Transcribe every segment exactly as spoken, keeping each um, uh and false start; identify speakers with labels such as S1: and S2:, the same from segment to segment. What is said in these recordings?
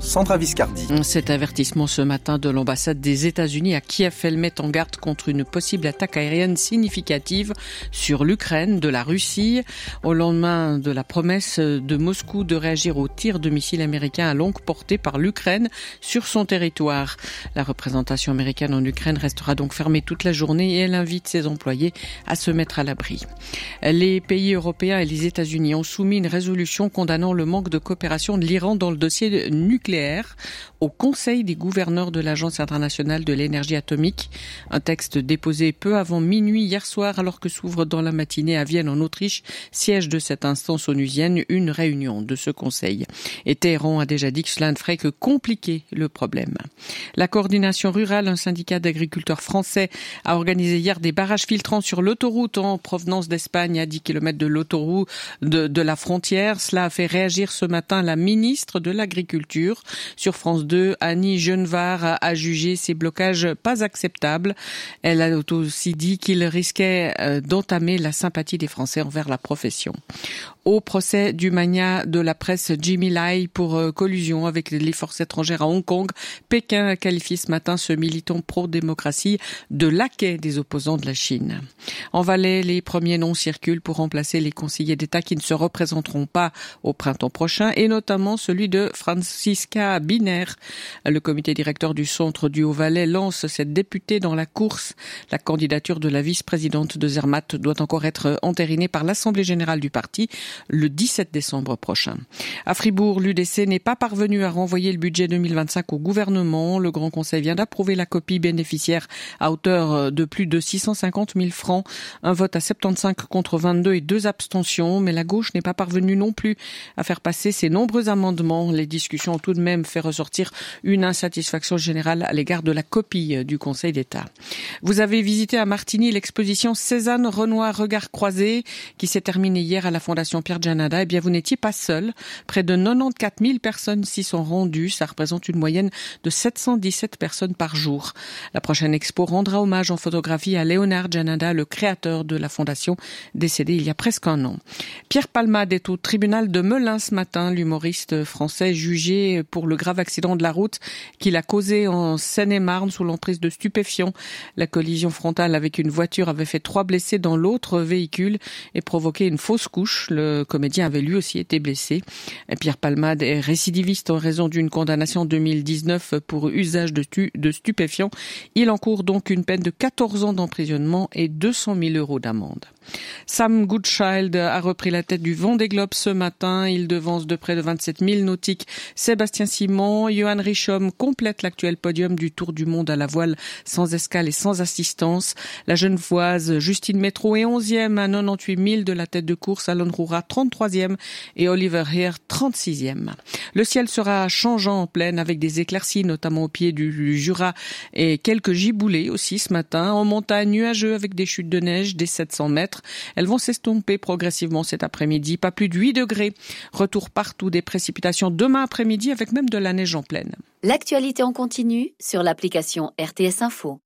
S1: Sandra Viscardi.
S2: Cet avertissement ce matin de l'ambassade des États-Unis à Kiev, elle met en garde contre une possible attaque aérienne significative sur l'Ukraine de la Russie, au lendemain de la promesse de Moscou de réagir aux tirs de missiles américains à longue portée par l'Ukraine sur son territoire. La représentation américaine en Ukraine restera donc fermée toute la journée et elle invite ses employés à se mettre à l'abri. Les pays européens et les États-Unis ont soumis une résolution condamnant le manque de coopération de l'Iran dans le dossier nucléaire au Conseil des gouverneurs de l'Agence internationale de l'énergie atomique. Un texte déposé peu avant minuit hier soir, alors que s'ouvre dans la matinée à Vienne en Autriche, siège de cette instance onusienne, une réunion de ce Conseil. Et Téhéran a déjà dit que cela ne ferait que compliquer le problème. La coordination rurale, un syndicat d'agriculteurs français, a organisé hier des barrages filtrants sur l'autoroute en provenance d'Espagne à dix kilomètres de l'autoroute de, de la frontière. Cela a fait réagir ce matin la ministre de l'Agriculture. Sur France deux, Annie Genevard a jugé ces blocages pas acceptables. Elle a aussi dit qu'ils risquaient d'entamer la sympathie des Français envers la profession. Au procès du magnat de la presse Jimmy Lai pour collusion avec les forces étrangères à Hong Kong, Pékin a qualifié ce matin ce militant pro-démocratie de laquais des opposants de la Chine. En Valais, les premiers noms circulent pour remplacer les conseillers d'État qui ne se représenteront pas au printemps prochain, et notamment celui de Francisca Biner. Le comité directeur du Centre du Haut-Valais lance cette députée dans la course. La candidature de la vice-présidente de Zermatt doit encore être entérinée par l'Assemblée générale du parti le dix-sept décembre prochain. À Fribourg, l'U D C n'est pas parvenu à renvoyer le budget deux mille vingt-cinq au gouvernement. Le Grand Conseil vient d'approuver la copie bénéficiaire à hauteur de plus de six cent cinquante mille francs. Un vote à soixante-quinze contre vingt-deux et deux abstentions. Mais la gauche n'est pas parvenue non plus à faire passer ses nombreux amendements. Les discussions ont tout de même fait ressortir une insatisfaction générale à l'égard de la copie du Conseil d'État. Vous avez visité à Martigny l'exposition Cézanne Renoir Regard Croisé qui s'est terminée hier à la Fondation Pierre Gianada. Eh bien, vous n'étiez pas seul. Près de quatre-vingt-quatorze mille personnes s'y sont rendues. Ça représente une moyenne de sept cent dix-sept personnes par jour. La prochaine expo rendra hommage en photographie à Léonard Gianada, le créateur de la Fondation, décédé il y a presque un an. Pierre Palmade est au tribunal de Melun ce matin. L'humoriste français jugé pour le grave accident de la route qu'il a causé en Seine-et-Marne sous l'emprise de stupéfiants. La collision frontale avec une voiture avait fait trois blessés dans l'autre véhicule et provoqué une fausse couche. Le comédien avait lui aussi été blessé. Pierre Palmade est récidiviste en raison d'une condamnation en deux mille dix-neuf pour usage de, stu- de stupéfiants. Il encourt donc une peine de quatorze ans d'emprisonnement et deux cent mille euros d'amende. Sam Goodchild a repris la tête du Vendée Globe ce matin. Il devance de près de vingt-sept mille nautiques Sébastien Simon. Johan Richomme complète l'actuel podium du Tour du Monde à la voile sans escale et sans assistance. La Genevoise Justine Métro est onzième à quatre-vingt-dix-huit mille de la tête de course. Alon Roura trente-troisième et Oliver Heer trente-sixième. Le ciel sera changeant en plaine avec des éclaircies notamment au pied du Jura et quelques giboulées aussi ce matin. En montagne, nuageux avec des chutes de neige des sept cents mètres. Elles vont s'estomper progressivement cet après-midi. Pas plus de huit degrés. Retour partout des précipitations demain après-midi avec même de la neige en plaine.
S3: L'actualité en continu sur l'application R T S Info.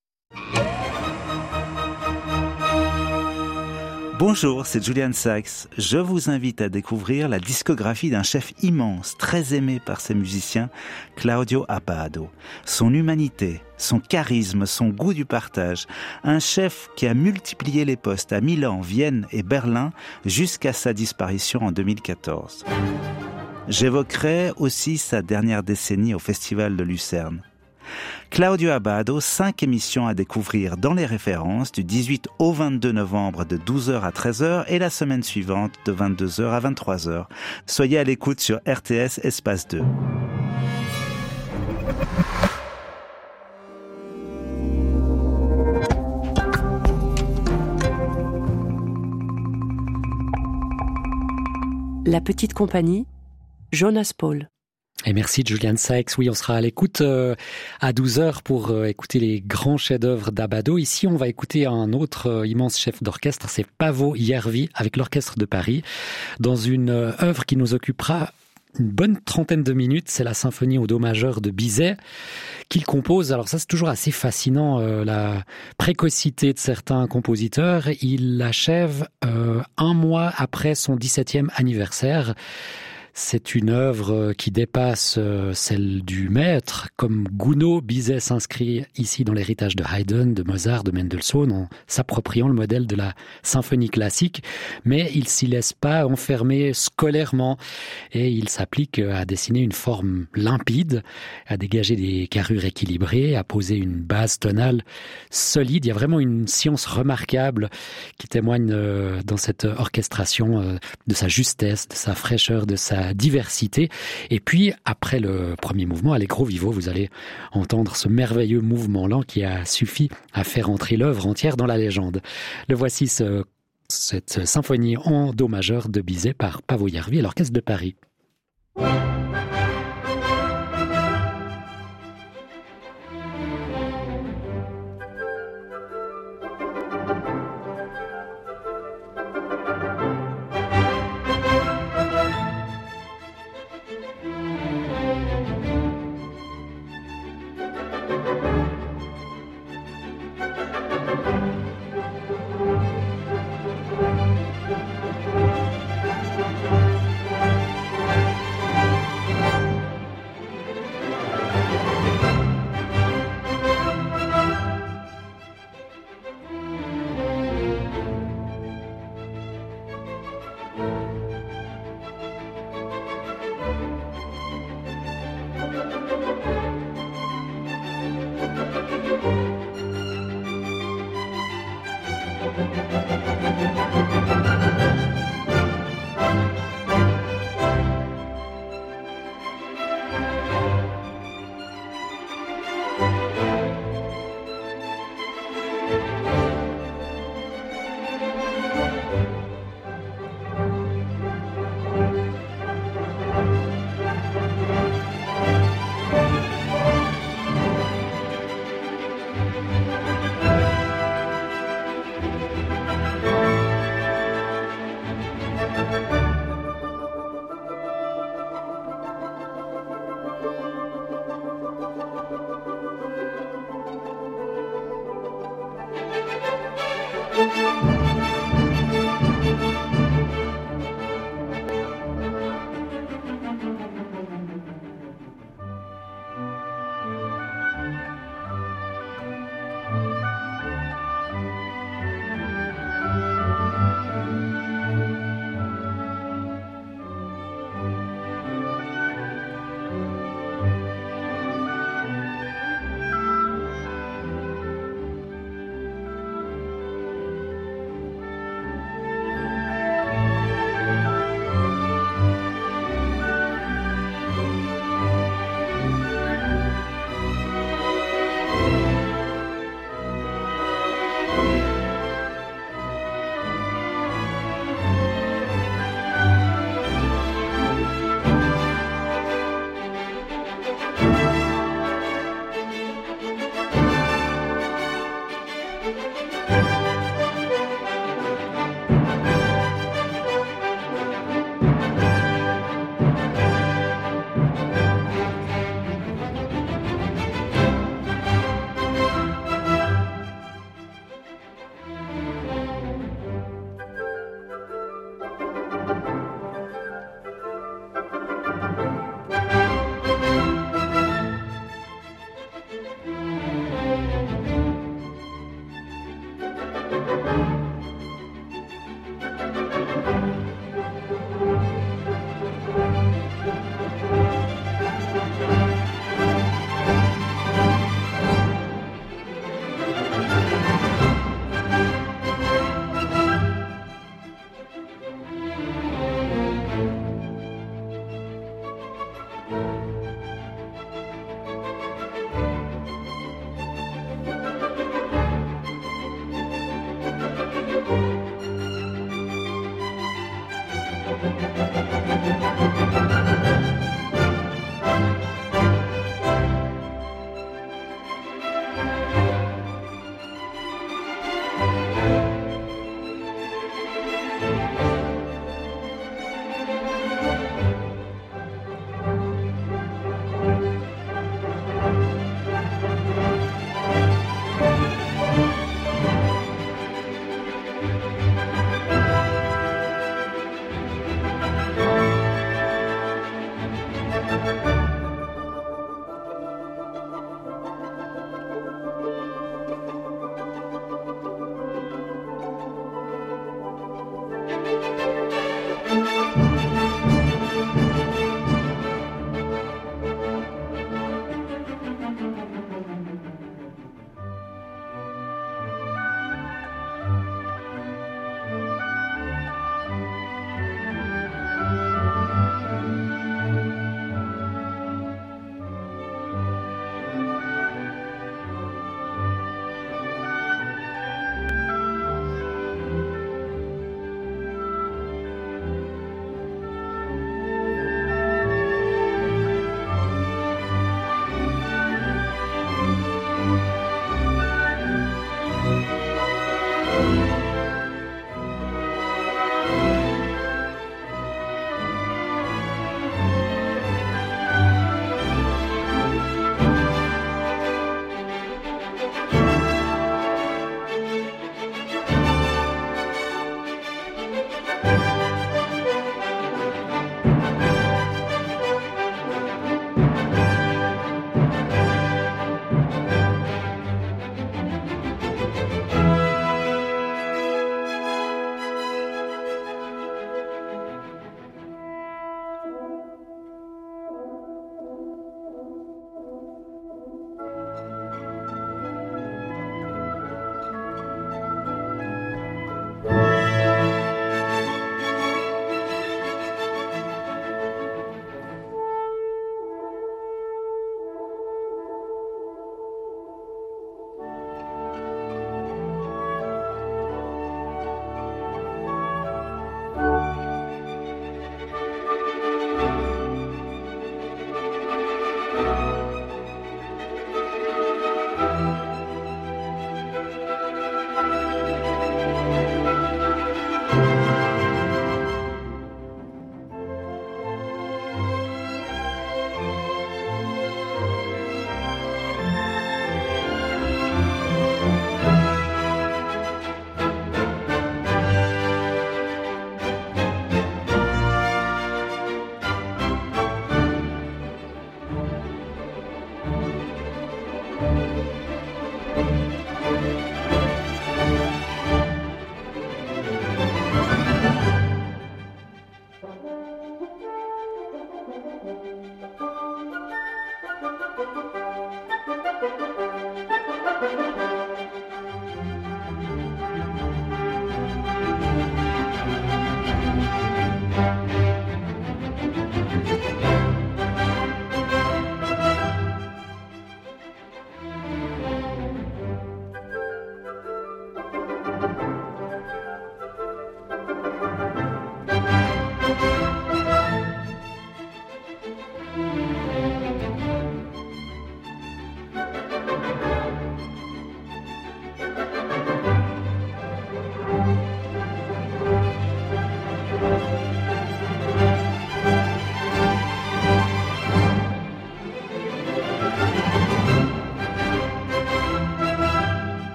S4: Bonjour, c'est Julian Sachs. Je vous invite à découvrir la discographie d'un chef immense, très aimé par ses musiciens, Claudio Abbado. Son humanité, son charisme, son goût du partage. Un chef qui a multiplié les postes à Milan, Vienne et Berlin jusqu'à sa disparition en deux mille quatorze. J'évoquerai aussi sa dernière décennie au Festival de Lucerne. Claudio Abbado, cinq émissions à découvrir dans les références du dix-huit au vingt-deux novembre de douze heures à treize heures et la semaine suivante de vingt-deux heures à vingt-trois heures. Soyez à l'écoute sur R T S Espace deux.
S5: La petite compagnie, Jonas Paul.
S6: Et merci Julian Sachs. Oui, on sera à l'écoute euh, à douze heures pour euh, écouter les grands chefs-d'œuvre d'Abbado. Ici, on va écouter un autre euh, immense chef d'orchestre, c'est Paavo Järvi avec l'Orchestre de Paris, dans une euh, œuvre qui nous occupera une bonne trentaine de minutes. C'est la symphonie au do majeur de Bizet qu'il compose. Alors ça, c'est toujours assez fascinant, euh, la précocité de certains compositeurs. Il l'achève euh, un mois après son dix-septième anniversaire. C'est une œuvre qui dépasse celle du maître, comme Gounod, Bizet s'inscrit ici dans l'héritage de Haydn, de Mozart, de Mendelssohn, en s'appropriant le modèle de la symphonie classique, mais il s'y laisse pas enfermer scolairement et il s'applique à dessiner une forme limpide, à dégager des carrures équilibrées, à poser une base tonale solide. Il y a vraiment une science remarquable qui témoigne dans cette orchestration de sa justesse, de sa fraîcheur, de sa diversité. Et puis, après le premier mouvement, Allegro vivo, vous allez entendre ce merveilleux mouvement lent qui a suffi à faire entrer l'œuvre entière dans la légende. Le voici, ce, cette symphonie en do majeur de Bizet par Paavo Järvi et l'Orchestre de Paris.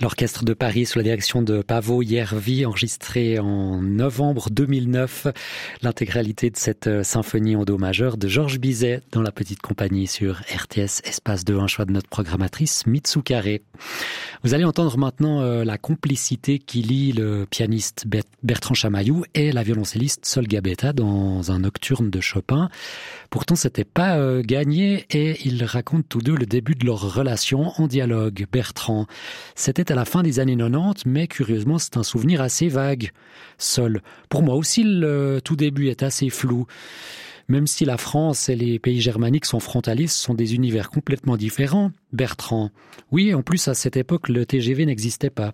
S6: L'orchestre de Paris sous la direction de Paavo Järvi, enregistré en novembre deux mille neuf. L'intégralité de cette symphonie en do majeur de Georges Bizet dans la petite compagnie sur R T S Espace deux, un choix de notre programmatrice Mitsou Carré. Vous allez entendre maintenant euh, la complicité qui lie le pianiste Bertrand Chamaillou et la violoncelliste Sol Gabetta dans un nocturne de Chopin. Pourtant, c'était pas euh, gagné et ils racontent tous deux le début de leur relation en dialogue. Bertrand, c'était à la fin des années quatre-vingt-dix, mais curieusement, c'est un souvenir assez vague. Sol, pour moi aussi, le tout début est assez flou. Même si la France et les pays germaniques sont frontaliers, ce sont des univers complètement différents. Bertrand, oui, en plus, à cette époque, le T G V n'existait pas.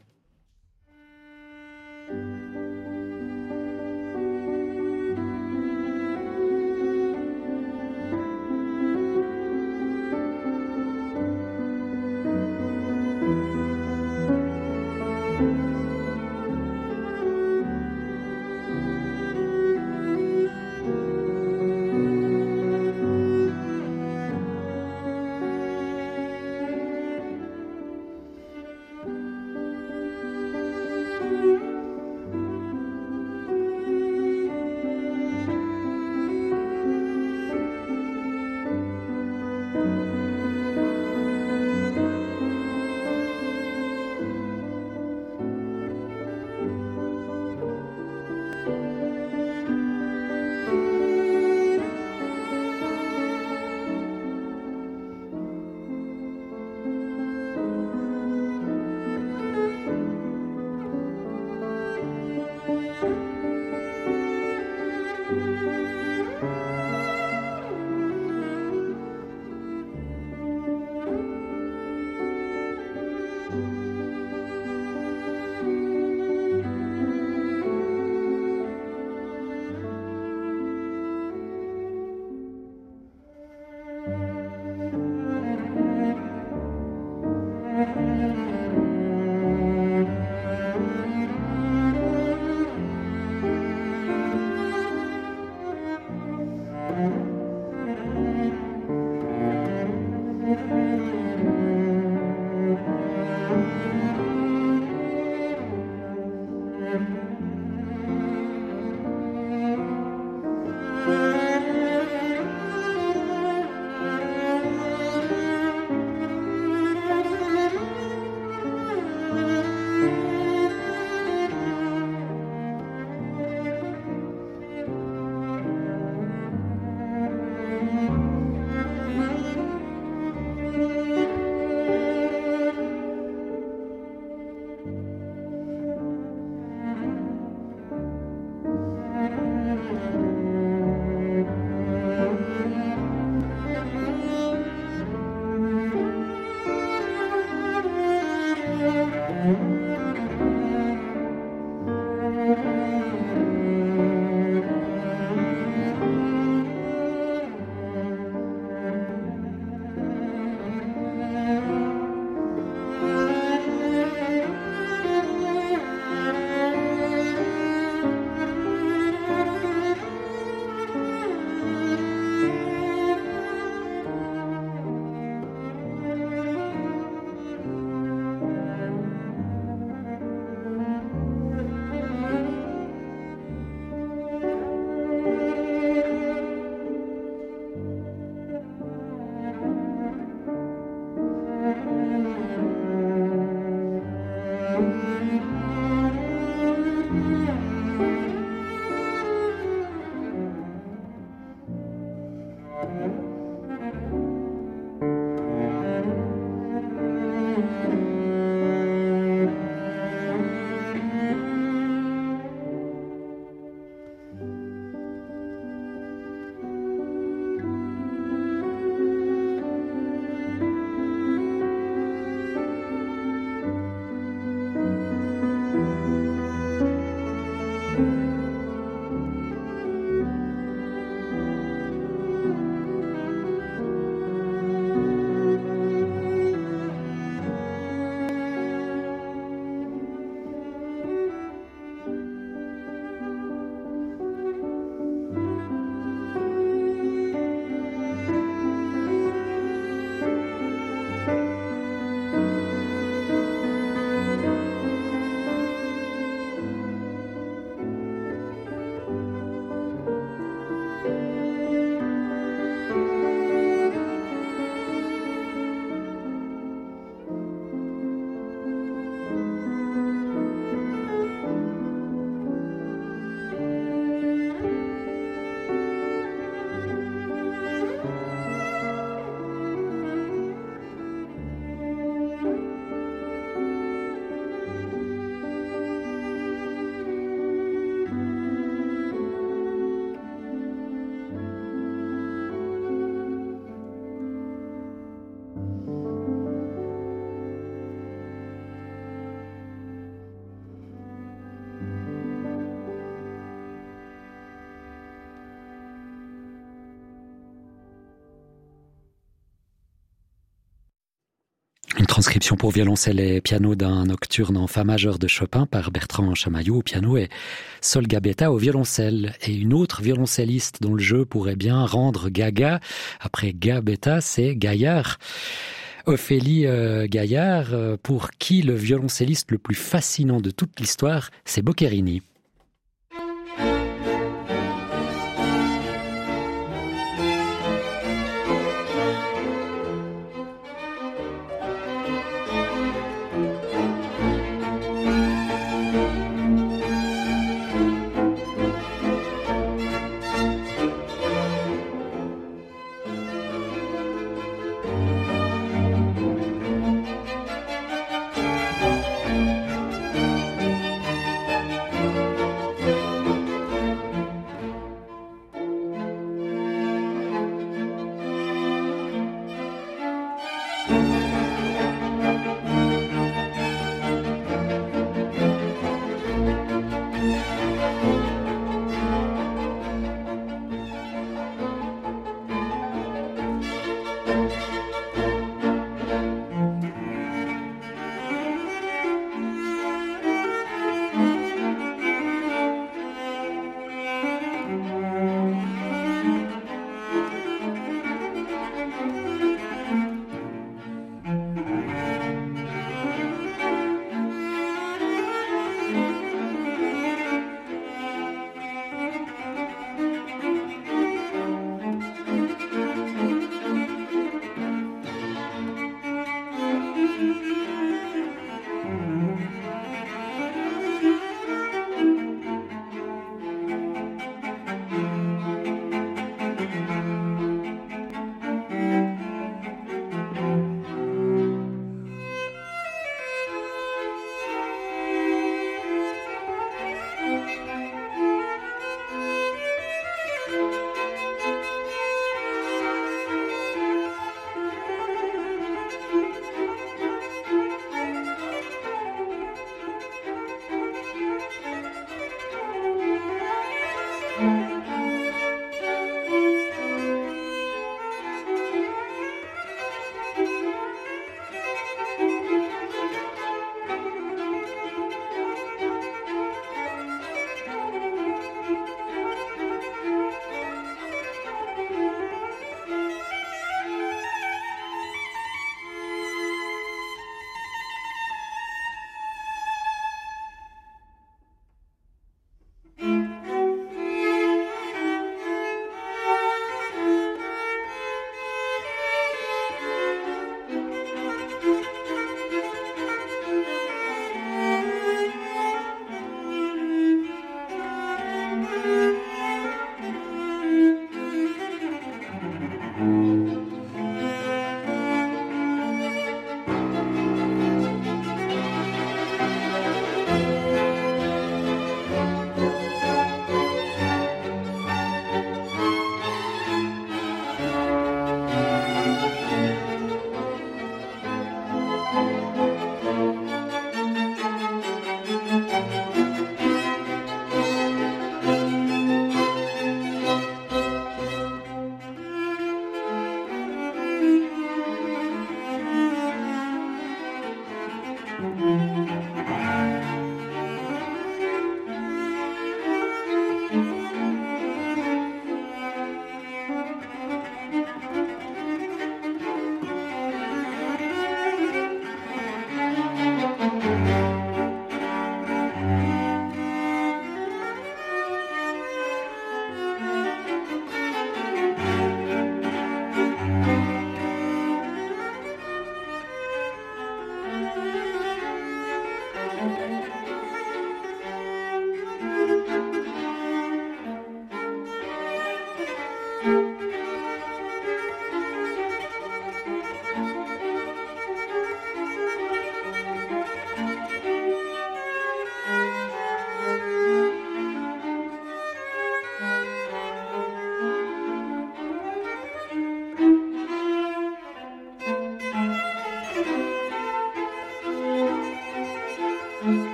S6: Une transcription pour violoncelle et piano d'un nocturne en fa majeur de Chopin par Bertrand Chamaillot au piano et Sol Gabetta au violoncelle. Et une autre violoncelliste dont le jeu pourrait bien rendre gaga, après Gabetta, c'est Gaillard. Ophélie euh, Gaillard, euh, pour qui le violoncelliste le plus fascinant de toute l'histoire, c'est Boccherini.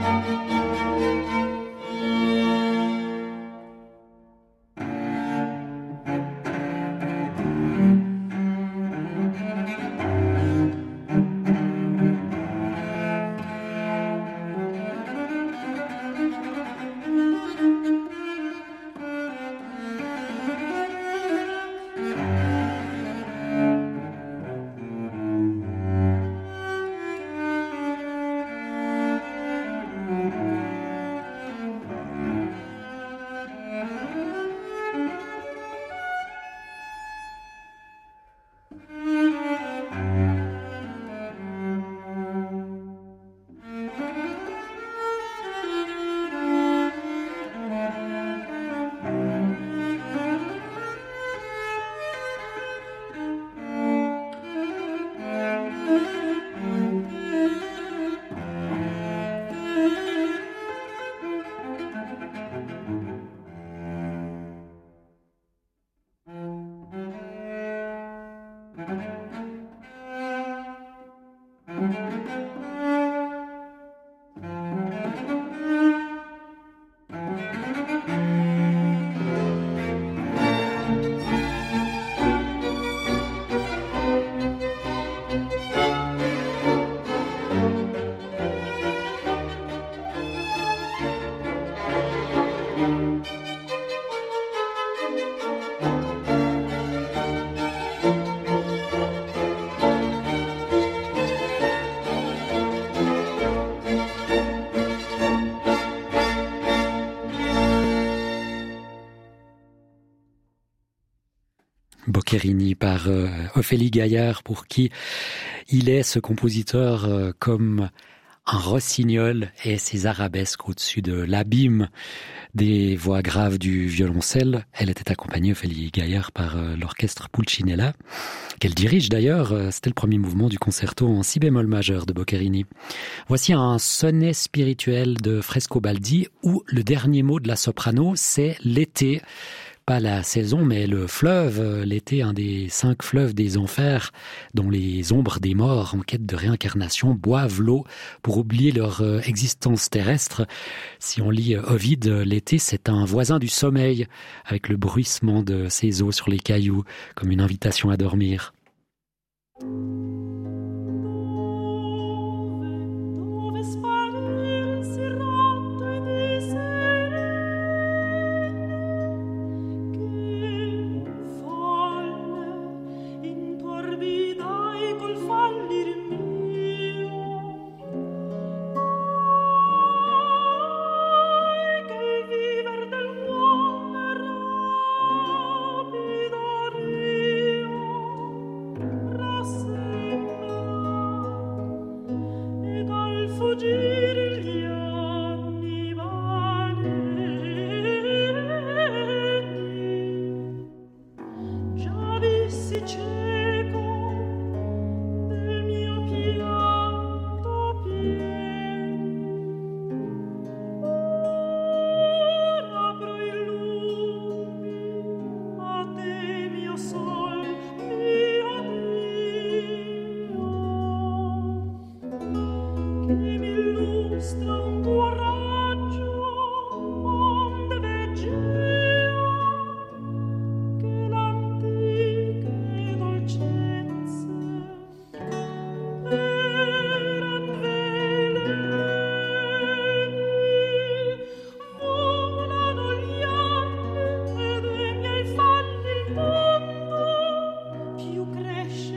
S6: Boccherini par euh, Ophélie Gaillard, pour qui il est ce compositeur euh, comme un rossignol et ses arabesques au-dessus de l'abîme des voix graves du violoncelle. Elle était accompagnée, Ophélie Gaillard, par euh, l'orchestre Pulcinella, qu'elle dirige d'ailleurs. Euh, c'était le premier mouvement du concerto en si bémol majeur de Boccherini. Voici un sonnet spirituel de Frescobaldi où le dernier mot de la soprano, c'est l'été. Pas la saison, mais le fleuve, l'été, un des cinq fleuves des enfers, dont les ombres des morts en quête de réincarnation boivent l'eau pour oublier leur existence terrestre. Si on lit Ovide, l'été, c'est un voisin du sommeil, avec le bruissement de ses eaux sur les cailloux, comme une invitation à dormir.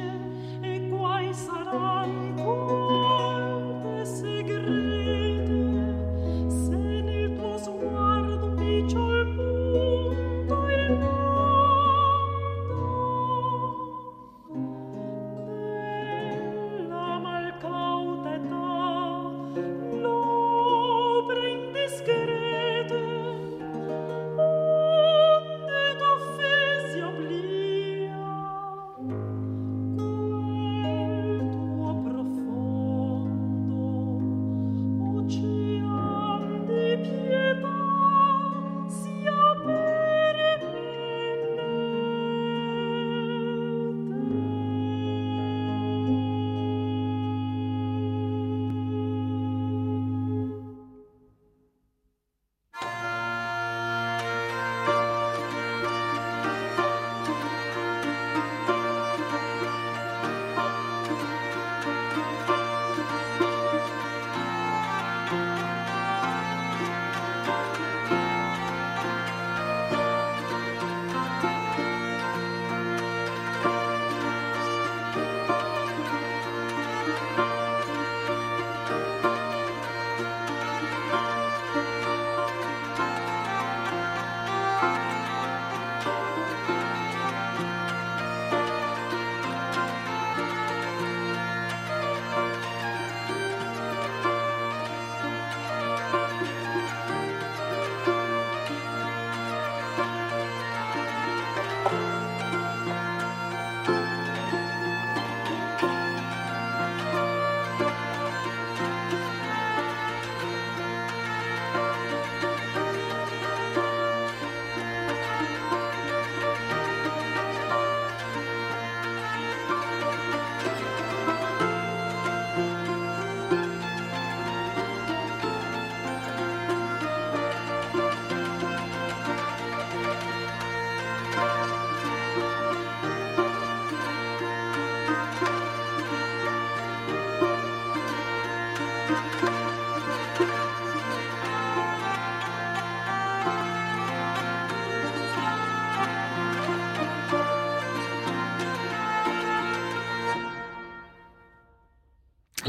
S1: Saranno quante segrete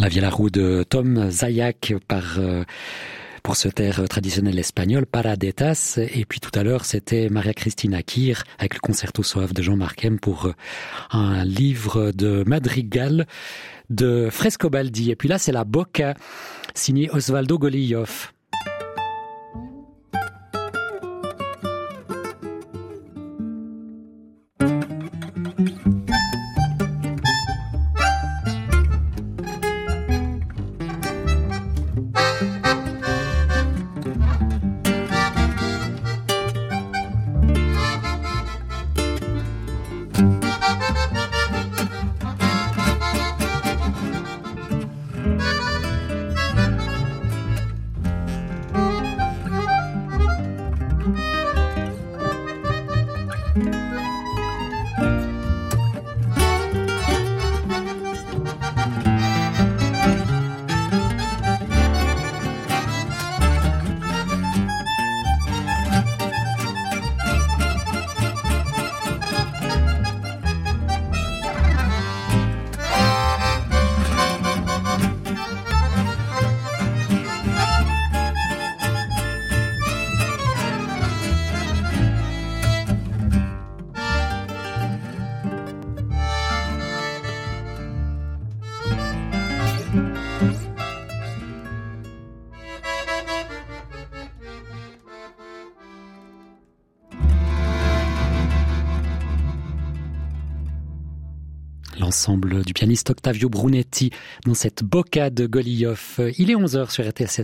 S6: La Vieille Roue de Tom Zayak par... Euh, pour ce air traditionnel espagnol, Paradetas. Et puis tout à l'heure, c'était Maria Cristina Kir avec le Concerto Soave de Jean-Marc M pour un livre de madrigal de Frescobaldi. Et puis là, c'est la Boca, signée Osvaldo Goliyov. L'ensemble du pianiste Octavio Brunetti dans cette Boca de Goliyov. Il est onze heures sur R T S